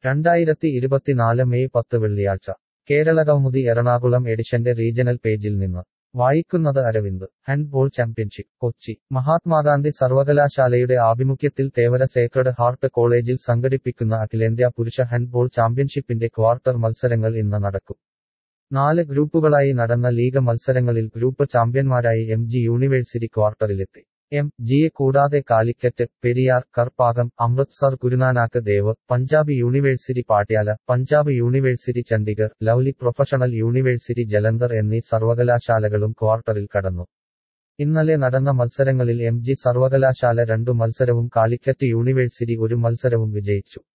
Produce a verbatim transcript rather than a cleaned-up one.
രണ്ടായിരത്തി ഇരുപത്തിനാല് മെയ് പത്ത് വെള്ളിയാഴ്ച കേരളകൗമുദി എറണാകുളം എഡിഷന്റെ റീജണൽ പേജിൽ നിന്ന് വായിക്കുന്നത് അരവിന്ദ്. Handball championship Kochi. മഹാത്മാഗാന്ധി സർവകലാശാലയുടെ ആഭിമുഖ്യത്തിൽ തേവര സേക്രഡ് ഹാർട്ട് കോളേജിൽ സംഘടിപ്പിക്കുന്ന അഖിലേന്ത്യാ പുരുഷ ഹാൻഡ്ബോൾ ചാമ്പ്യൻഷിപ്പിന്റെ ക്വാർട്ടർ മത്സരങ്ങൾ ഇന്ന് നടക്കും. നാല് ഗ്രൂപ്പുകളായി നടന്ന ലീഗ് മത്സരങ്ങളിൽ ഗ്രൂപ്പ് ചാമ്പ്യന്മാരായി എം ജി യൂണിവേഴ്സിറ്റി ക്വാർട്ടറിലെത്തി. എം ജിയെ കൂടാതെ Calicut, Periyar, Karpagam, Amritsar, Guru Nanak Dev, Punjab university Patiala, Punjab university Chandigarh, lovely professional university Jalandhar എന്നീ സർവകലാശാലകളും ക്വാർട്ടറിൽ കടന്നു. ഇന്നലെ നടന്ന മത്സരങ്ങളിൽ എം ജി സർവകലാശാല രണ്ടു മത്സരവും കാലിക്കറ്റ് യൂണിവേഴ്സിറ്റി ഒരു മത്സരവും വിജയിച്ചു.